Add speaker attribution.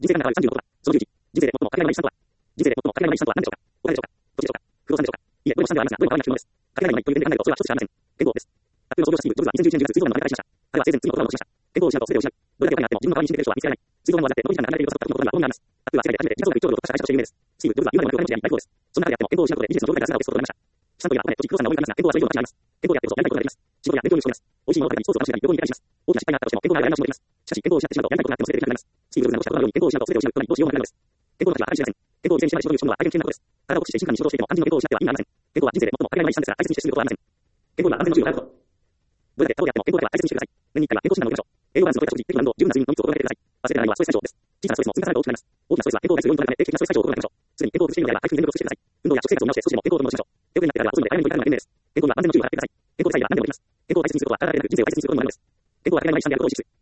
Speaker 1: 人生が長い36度だ。その11、人生で最もかけがえのない資産とは、人生で最もかけがえのない資産とは何でしょうか。お金でしょうか。土地でしょうか。不動産でしょうか。いいえ、これも資産ではありますが、どれも変わらない質問です。かけがえのないという点で考えると、それは一つしかありません。健康です。卓球の創業者スティーブ・ジョブズは2011年10月、膵臓がんの丸めから死しました。彼は生前次の言葉を残しました。健康を失うと全てを失う。どれだけお金があっても自分の代わりに死んでくれる人は見つからない。膵臓の患って伸びたが流れていると悟った時のことが好みがあります。卓球は世界で初めて自社総額1兆ドルを突破した会社として有名です。スティーブ・ジョブズは今でも今日の時代に大富豪です。そんな中であっても健康を失うことでビジネスの上位から姿を消すことができました。資産というのはお金、土地、不動産が多いからですが、健康はそれ以上の価値があります。健康であってこそやりたいことができます。仕事や勉強に打ち込みます。美味しいものを食べたり、スポーツを楽しんだり、旅行に行ったりします。大きな失敗があったとしても健康があればやり直しもできます。しかし健康を失ってしまうとやりたいことがあっても全てできなくなります。スティーブ・ジョブズが残した言葉のように健康を失うと全てを失うことにどうしようもないのです。健康の価値は計り知れません。健康を犠牲にしてまで仕事に打ち込むのは大変危険なことです。体を駆使して静かに仕事をしていても肝心の健康を失っては意味がありません。健康は人生で最もかけがえのない資産ですから大切にしてすることはありません。健康には安全の重要があること。どれだけ過労であっても健康だけは大切にしてください。年に1回は健康診断を受けましょう。栄養バランスの取れた食事、適度な運動、十分な睡眠の3つを心がけてください。忘れてないのはストレス解消です。小さなストレスも積み重ねると大きくなります。大きなストレスは健康を害する要因となるため定期的なストレス解消を心がけましょう。すでに健康を崩しているのであれば回復に全力を尽くしてください。運動や食生活を見直して少しでも健康を取り戻しましょう。手遅れになってからは遅いので早めに取り組むのが賢明です。健康には安全の注意を払ってください。健康でさえいれば何でもできます。健康を大切にすることは体だけでなく人生を大切にすることにもなるのです。健康はかけがえのない資産であることを意識する。